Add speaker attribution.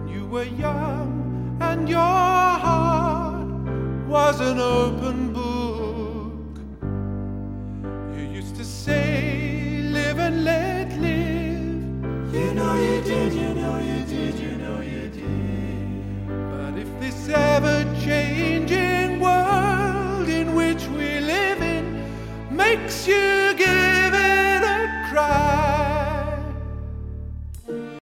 Speaker 1: You were young and your heart was an open book. You used to say, live and let live.
Speaker 2: You know you did, you know you did, you know you did.
Speaker 1: But if this ever-changing world in which we live in makes you give it a cry,